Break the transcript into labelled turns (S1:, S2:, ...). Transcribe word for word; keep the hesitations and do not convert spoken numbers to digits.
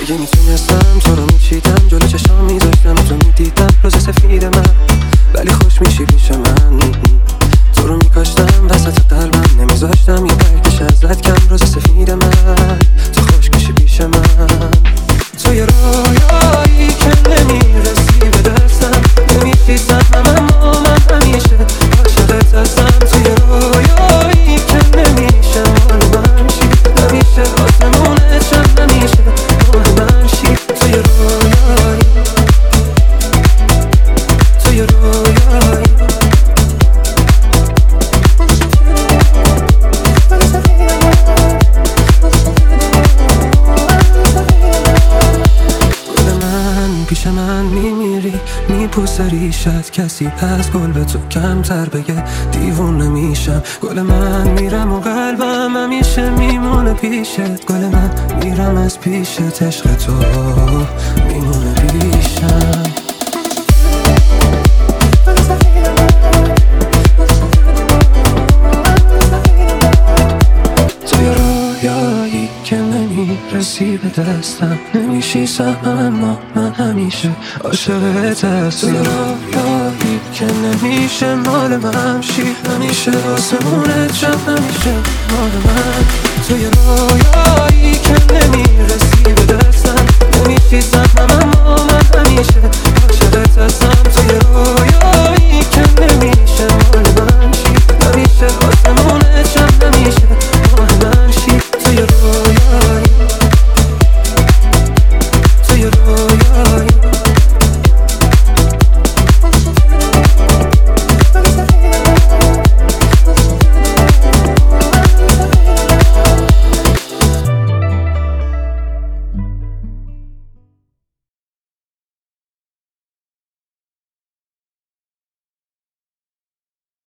S1: اگه میتونستم تو رو میچیدم، جلو چشام میذاشتم تو میدیدم روز سفید من، ولی خوش میشی پیش من. تو رو میکاشتم وسط قلبم، نمیذاشتم یه برکش ازت کم. روز سفید من، تو خوش میشی پیش من. تو یه رویایی که نمیرسی به دستم، نمیشیستم اما من همیشه عاشقت هستم. تو یه رویایی که نمیشه مال من شی، همیشه آسمونه چند نمیشه مال من شی. تو یه رویایی، تو یه رویایی. پیش من میمیری، میپوسه ریشت، کسی هست گل به تو کمتر بگه دیوونه میشم. گل من میرم و قلبم همیشه میمونه پیشت. گل من میرم از پیشت، عشق تو میمونه پیشم. تو یه رویایی که نمیرسی به دستم، نمیشیستم اما من همیشه عاشقت هستم. تو یه رویایی که نمیشه مال من شی، همیشه آسمونت شب نمیشه مال من. تو یه رویایی که نمیرسی به دستم،